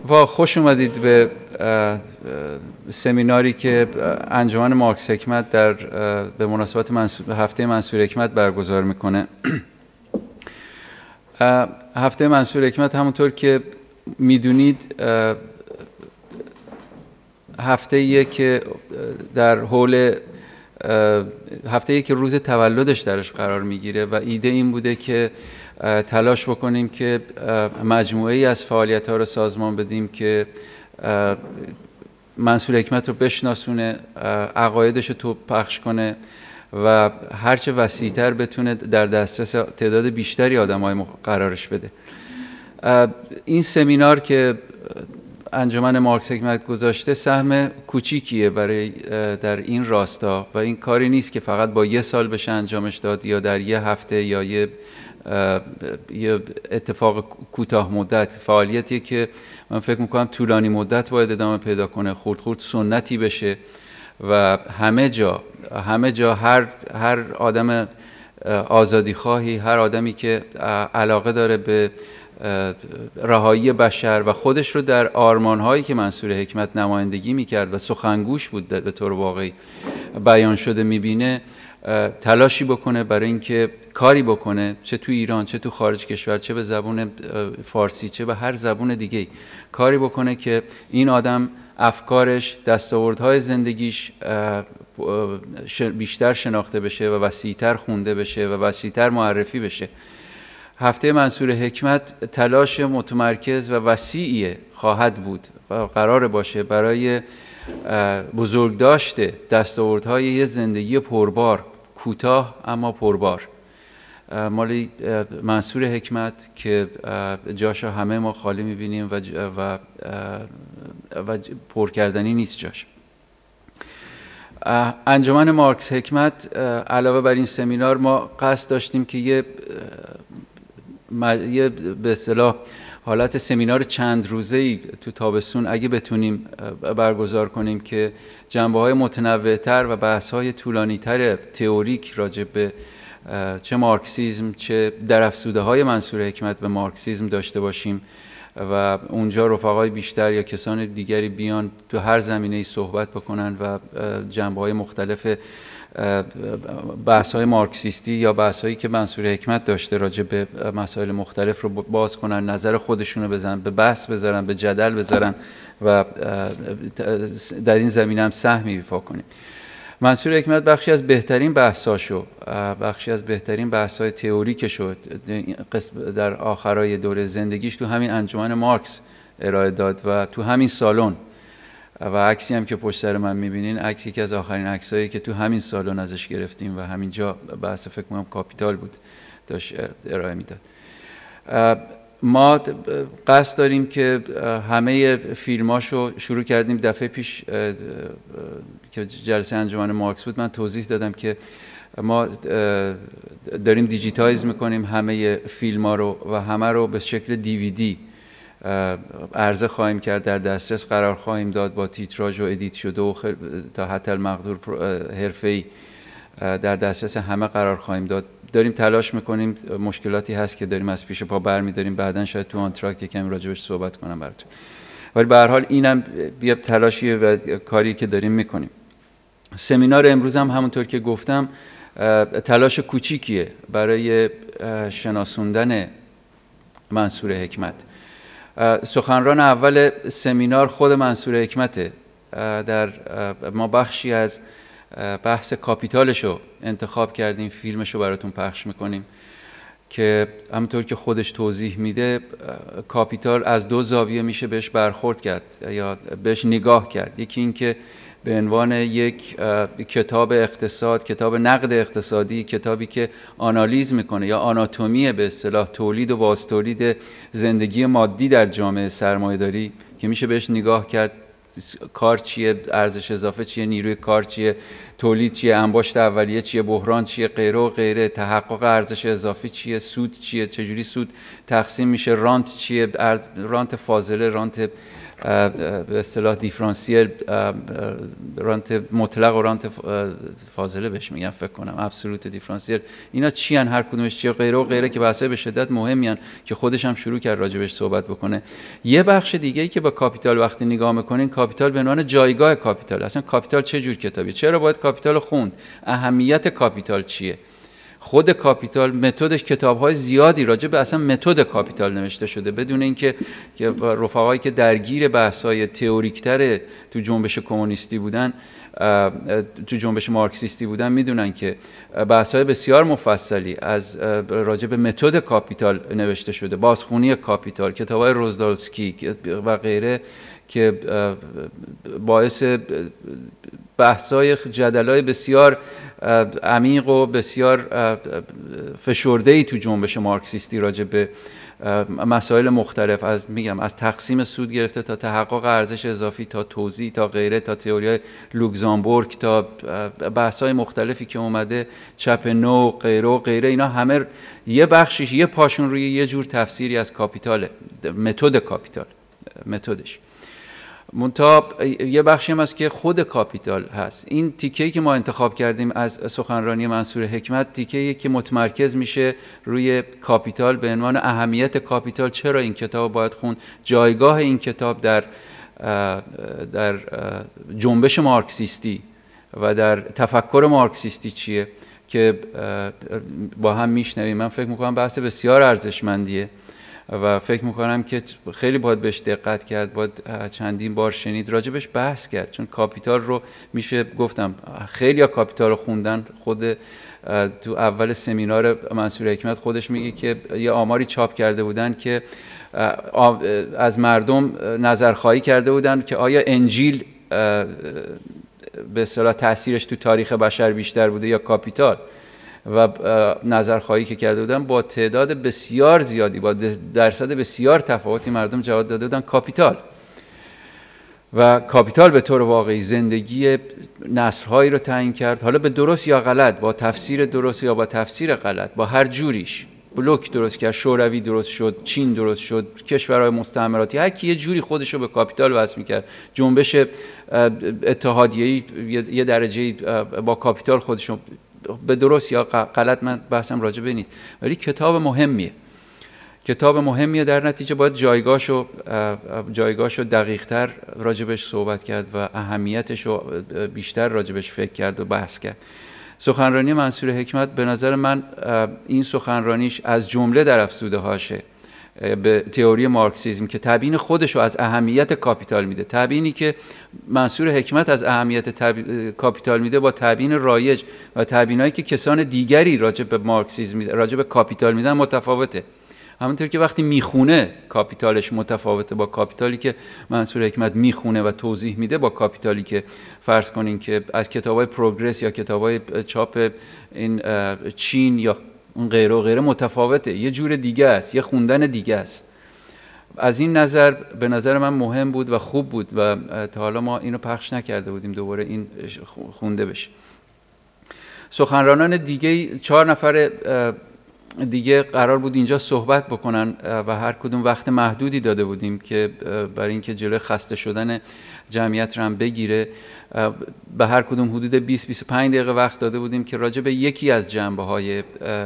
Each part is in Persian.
خوش اومدید به سمیناری که انجمن مارکس حکمت به مناسبت هفته منصور حکمت برگزار میکنه. هفته منصور حکمت همونطور که میدونید هفته‌ایه که در حول هفته‌ای که روز تولدش درش قرار میگیره و ایده این بوده که تلاش بکنیم که مجموعه‌ای از فعالیت‌ها رو سازمان بدیم که منصور حکمت رو بشناسونه، عقایدش رو پخش کنه و هرچه وسیع‌تر بتونه در دسترس تعداد بیشتری آدم‌های قرارش بده. این سمینار که انجمن مارکس حکمت گذاشته سهم کوچیکیه برای در این راستا و این کاری نیست که فقط با یه سال بشه انجامش داد یا در یه هفته یا یه اتفاق کوتاه مدت. فعالیتیه که من فکر میکنم طولانی مدت باید ادامه پیدا کنه، خورد خورد سنتی بشه و همه جا هر آدم آزادی خواهی، هر آدمی که علاقه داره به رهایی بشر و خودش رو در آرمان‌هایی که منصور حکمت نمایندگی میکرد و سخنگوش بود به طور واقعی بیان شده میبینه، تلاشی بکنه برای اینکه کاری بکنه، چه تو ایران چه تو خارج کشور، چه به زبون فارسی چه به هر زبون دیگه، کاری بکنه که این آدم افکارش، دستاوردهای زندگیش بیشتر شناخته بشه و وسیع‌تر خونده بشه و وسیع‌تر معرفی بشه. هفته منصور حکمت تلاش متمرکز و وسیعی خواهد بود و قرار باشه برای بزرگداشت دستاوردهای یه زندگی پربار، کوتاه اما پربار، مالی منصور حکمت که جاشو همه ما خالی می‌بینیم و پر کردنی نیست جاش. انجمن مارکس حکمت علاوه بر این سمینار ما قصد داشتیم که یه به اصطلاح حالت سمینار چند روزه‌ای تو تابستون اگه بتونیم برگزار کنیم که جنبه‌های متنوع‌تر و بحث‌های طولانی‌تر تئوریک راجع به چه مارکسیسم چه درافزوده‌های منصور حکمت به مارکسیسم داشته باشیم و اونجا رفقای بیشتر یا کسان دیگری بیان تو هر زمینه‌ای صحبت بکنن و جنبه‌های مختلف بحث‌های مارکسیستی یا بحث‌هایی که منصور حکمت داشته راجع به مسائل مختلف رو باز کنن، نظر خودشون رو بزنن، به بحث بذارن، به جدل بذارن و در این زمینه هم سهمی ایفا کنیم. منصور حکمت بخشی از بهترین بحث‌های تئوریکش در آخرای دوره زندگیش تو همین انجمن مارکس ارائه داد و تو همین سالن و عکسی هم که پشت سر من می‌بینین عکسی که از آخرین عکسایی که تو همین سالن ازش گرفتیم و همینجا بحث فکر کنم کاپیتال بود داشت ارائه میداد. ما قصد داریم که همه فیلماشو شروع کردیم. دفعه پیش که جلسه انجمن مارکس بود من توضیح دادم که ما داریم دیجیتایز میکنیم همه فیلم‌ها رو و همه رو به شکل دیویدی عرضه خواهیم کرد، در دسترس قرار خواهیم داد، با تیتراژ و ادیت شده و تا حتی المقدور حرفه‌ای در دسترس همه قرار خواهیم داد. داریم تلاش میکنیم، مشکلاتی هست که داریم از پیش پا برمی‌داریم، بعداً شاید تو آنتراکت یکم راجبش صحبت کنم براتون، ولی به هر حال اینم یه تلاشیه و کاری که داریم میکنیم. سمینار امروز هم همونطور که گفتم تلاش کوچیکیه برای شناسوندن منصور حکمت. سخنران اول سمینار خود منصور حکمته. ما بخشی از بحث کاپیتالشو انتخاب کردیم، فیلمشو براتون پخش میکنیم که همونطور که خودش توضیح میده کاپیتال از دو زاویه میشه بهش برخورد کرد یا بهش نگاه کرد. یکی این که به عنوان یک کتاب اقتصاد، کتاب نقد اقتصادی، کتابی که آنالیز میکنه یا آناتومی به اصطلاح تولید و بازتولید زندگی مادی در جامعه سرمایه‌داری که میشه بهش نگاه کرد، کار چیه، ارزش اضافه چیه، نیروی کار چیه، تولید چیه، انباشت اولیه چیه، بحران چیه، غیره و غیره، تحقق ارزش اضافه چیه، سود چیه، چجوری سود تقسیم میشه، رانت چیه، رانت فاضله، رانت به اصطلاح دیفرانسیل، رانت مطلق و رانت فاضله بهش میگن فکر کنم، ابسولوت دیفرانسیل، اینا چی ان، هر کدومش چیه، غیره و غیره، که بحثای به شدت مهمی ان که خودش هم شروع کرد راجبش صحبت بکنه. یه بخش دیگه ای که با کاپیتال وقتی نگاه میکنین، کاپیتال به عنوان جایگاه کاپیتال، اصلا کاپیتال چه جور کتابیه، چرا باید کاپیتال خوند، اهمیت کاپیتال چیه، خود کاپیتال، متدش، کتاب‌های زیادی راجع به اصلا متد کاپیتال نوشته شده، بدون اینکه رفقایی که درگیر بحث‌های تئوریک‌تر تو جنبش کمونیستی بودن، تو جنبش مارکسیستی بودن، میدونن که بحث‌های بسیار مفصلی از راجع به متد کاپیتال نوشته شده، بازخوانی کاپیتال، کتاب‌های روزدالسکی و غیره، که باعث بحث‌های جدل‌های بسیار عمیق و بسیار فشرده‌ای تو جنبش مارکسیستی راجع به مسائل مختلف، از تقسیم سود گرفته تا تحقق ارزش اضافی، تا توزیع، تا غیره، تا تئوری لوکزامبورگ، تا بحث‌های مختلفی که اومده، چپ نو، غیره و غیره، اینا همه یه بخشش، یه پاشون روی یه جور تفسیری از کاپیتاله، متد کاپیتال، متدش. منتها یه بخشی هم هست که خود کاپیتال هست. این تیکه‌ای که ما انتخاب کردیم از سخنرانی منصور حکمت، تیکه‌ای که متمرکز میشه روی کاپیتال به عنوان اهمیت کاپیتال، چرا این کتاب باید خوند، جایگاه این کتاب در جنبش مارکسیستی و در تفکر مارکسیستی چیه، که با هم میشنویم. من فکر میکنم بحث بسیار ارزشمندیه و فکر میکنم که خیلی باید بهش دقت کرد، باید چندین بار شنید، راجبش بحث کرد، چون کاپیتال رو میشه گفتم خیلی ها کاپیتال رو خوندن. خود تو اول سمینار منصور حکمت خودش میگه که یه آماری چاپ کرده بودن که از مردم نظرخواهی کرده بودن که آیا انجیل به اصطلاح تأثیرش تو تاریخ بشر بیشتر بوده یا کاپیتال، و نظرخواهی که کرده بودن با تعداد بسیار زیادی، با درصد بسیار تفاوتی مردم جواب داده بودن کاپیتال. و کاپیتال به طور واقعی زندگی نسل‌هایی رو تعیین کرد، حالا به درست یا غلط، با تفسیر درست یا با تفسیر غلط، با هر جوریش. بلوک درست کرد، شوروی درست شد، چین درست شد، کشورهای مستعمراتی، هر کی یه جوری خودش رو به کاپیتال وصل می‌کرد. جنبش اتحادیه‌ای یه درجه با کاپیتال خودش رو، به درست یا غلط، من بحثم راجع به نیست، ولی کتاب مهمیه، کتاب مهمیه. در نتیجه باید جایگاهشو دقیق‌تر راجبش صحبت کرد و اهمیتشو بیشتر راجبش فکر کرد و بحث کرد. سخنرانی منصور حکمت به نظر من این سخنرانیش از جمله در افزوده‌هاشه به تئوری مارکسیسم که تبیین خودشو از اهمیت کاپیتال میده. تبیینی که منصور حکمت از اهمیت کاپیتال میده با تبیین رایج و تبیینایی که کسان دیگری راجع به مارکسیسم میده، راجع به کاپیتال میدن، متفاوته. همونطور که وقتی میخونه کاپیتالش متفاوته با کاپیتالی که منصور حکمت میخونه و توضیح میده با کاپیتالی که فرض کنین که از کتابای پروگرس یا کتابای چاپ این چین یا غیره و غیره متفاوته، یه جور دیگه است، یه خوندن دیگه است. از این نظر به نظر من مهم بود و خوب بود و تا حالا ما اینو پخش نکرده بودیم دوباره این خونده بشه. سخنرانان دیگه 4 نفر دیگه قرار بود اینجا صحبت بکنن و هر کدوم وقت محدودی داده بودیم که برای اینکه جلوی خسته شدن جمعیت رو هم بگیره، به هر کدوم حدود 20-25 دقیقه وقت داده بودیم که راجع به یکی از جنبه‌های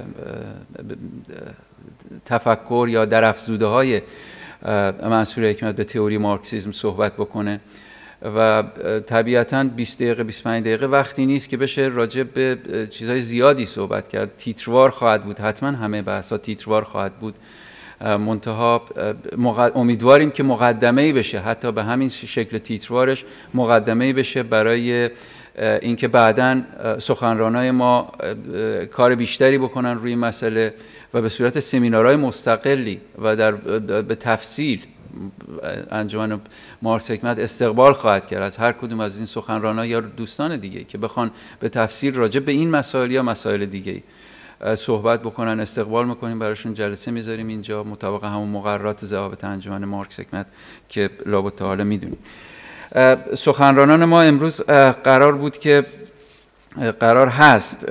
تفکر یا درافزوده‌های منصور حکمت به تئوری مارکسیسم صحبت بکنه. و طبیعتاً 20 دقیقه 25 دقیقه وقتی نیست که بشه راجع به چیزهای زیادی صحبت کرد. تیتروار خواهد بود، حتما همه بحثا تیتروار خواهد بود. منتها امیدواریم که مقدمه‌ای بشه، حتی به همین شکل تیتروارش مقدمه‌ای بشه برای اینکه بعداً سخنرانای ما کار بیشتری بکنن روی مسئله و به صورت سمینارهای مستقلی و به تفصیل انجمن مارکس حکمت استقبال خواهد کرد از هر کدوم از این سخنرانان یا دوستان دیگه که بخوان به تفصیل راجع به این مسائل یا مسائل دیگه صحبت بکنن. استقبال میکنیم، براشون جلسه میذاریم اینجا مطابق همون مقررات ضوابط انجمن مارکس حکمت که لابد تا حالا میدونیم. سخنرانان ما امروز قرار بود که قرار هست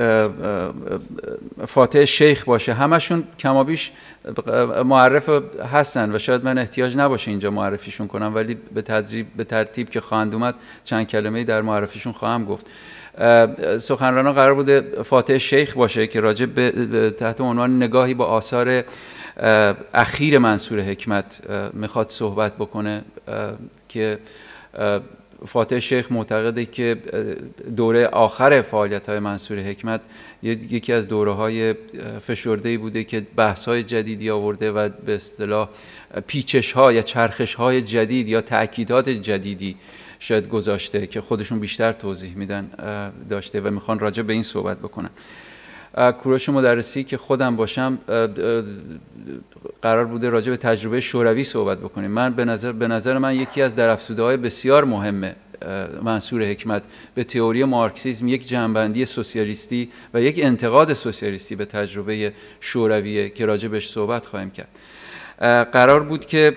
فاتح شیخ باشه. همشون کمابیش معرف هستن و شاید من احتیاج نباشه اینجا معرفیشون کنم، ولی به ترتیب که خواهند اومد چند کلمه‌ای در معرفیشون خواهم گفت. سخنرانان قرار بوده فاتح شیخ باشه که راجع به تحت عنوان نگاهی با آثار اخیر منصور حکمت میخواد صحبت بکنه، که فاتح شیخ معتقده که دوره آخر فعالیت‌های منصور حکمت یکی از دوره‌های فشرده‌ای بوده که بحث‌های جدیدی آورده و به اصطلاح پیچش‌ها یا چرخش‌های جدید یا تأکیدات جدیدی شاید گذاشته که خودشون بیشتر توضیح میدن داشته و میخوان راجع به این صحبت بکنن. کوروش مدرسی که خودم باشم قرار بوده راجع به تجربه شوروی صحبت بکنیم. من به نظر من یکی از درافزوده‌های بسیار مهم منصور حکمت به تئوری مارکسیسم یک جنبندی سوسیالیستی و یک انتقاد سوسیالیستی به تجربه شورویه که راجع بهش صحبت خواهیم کرد. قرار بود که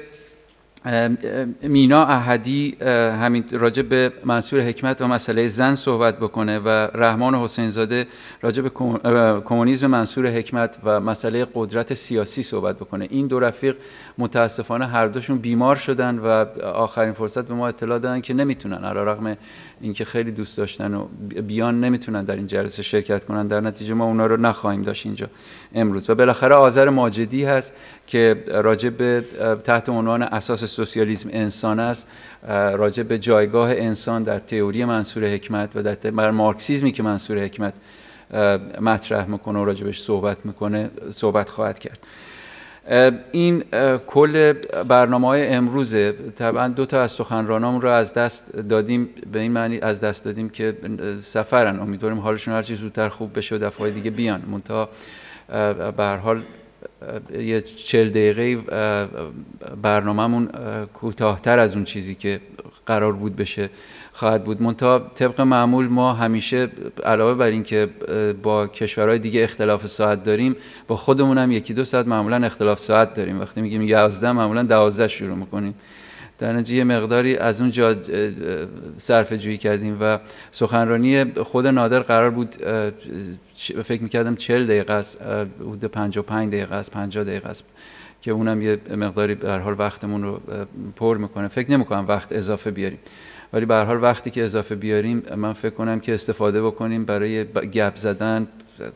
مینا احدی همین راجع به منصور حکمت و مسئله زن صحبت بکنه و رحمان حسین زاده راجع به کمونیسم منصور حکمت و مسئله قدرت سیاسی صحبت بکنه. این دو رفیق متاسفانه هر دوشون بیمار شدن و آخرین فرصت به ما اطلاع دادن که نمیتونن، علیرغم اینکه خیلی دوست داشتن و بیان، نمیتونن در این جلسه شرکت کنن. در نتیجه ما اونا رو نخواهیم داشت اینجا امروز. و بالاخره آذر ماجدی هست که راجع به تحت عنوان اساس سوسیالیسم انسان است، راجع به جایگاه انسان در تئوری منصور حکمت و در مارکسیسمی که منصور حکمت مطرح میکنه و راجع بهش صحبت خواهد کرد. این کل برنامه‌های امروزه. طبعا دو تا از سخنرانامون رو از دست دادیم، به این معنی از دست دادیم که سفرن، امیدواریم حالشون هر چی زودتر خوب بشه و دفعه دیگه بیان. منتها به هر حال یه 40 دقیقه برنامه‌مون کوتاه‌تر از اون چیزی که قرار بود بشه خواهد بود. منتها طبق معمول ما همیشه علاوه بر این که با کشورهای دیگه اختلاف ساعت داریم، با خودمون هم 1-2 ساعت معمولا اختلاف ساعت داریم. وقتی میگیم 11 معمولا 12 شروع میکنیم. در نتیجه یه مقداری از اونجا صرفه جویی کردیم و سخنرانی خود نادر قرار بود فکر میکردم 40 دقیقه است، حدود 55 دقیقه است، 50 دقیقه است، که اونم یه مقداری به هر حال وقتمون رو پر میکنه. فکر نمیکنم وقت اضافه بیاریم، ولی به هر حال وقتی که اضافه بیاریم من فکر کنم که استفاده بکنیم برای گپ زدن.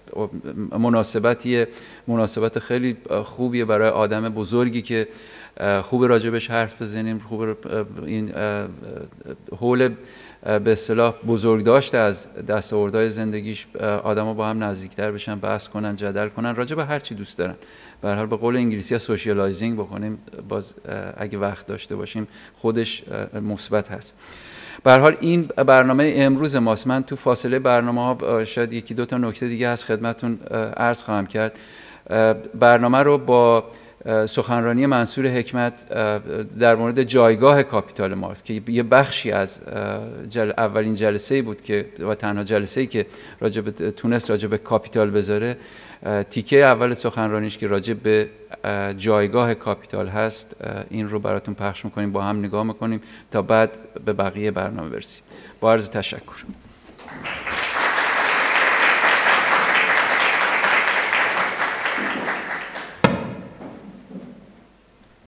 مناسبت خیلی خوبیه برای آدم بزرگی که خوب راجبش حرف بزنیم، خوب این حول به اصطلاح بزرگ داشته از دستاوردهای زندگیش آدما با هم نزدیکتر بشن، بحث کنن، جدل کنن راجع به هر چی دوست دارن. به هر حال به قول انگلیسی ها سوشیالایزینگ بکنیم، باز اگه وقت داشته باشیم خودش مثبت هست. به هر حال این برنامه امروز ماست. من تو فاصله برنامه‌ها شاید 1-2 تا نکته دیگه از خدمتتون عرض خواهم کرد. برنامه رو با سخنرانی منصور حکمت در مورد جایگاه کاپیتال مارکس که یه بخشی از اولین جلسه‌ای بود که و تنها جلسه‌ای که تونست راجع به کاپیتال بذاره، تیکه اول سخنرانیش که راجع به جایگاه کاپیتال هست، این رو براتون پخش می‌کنیم، با هم نگاه می‌کنیم تا بعد به بقیه برنامه برسیم. با عرض تشکر.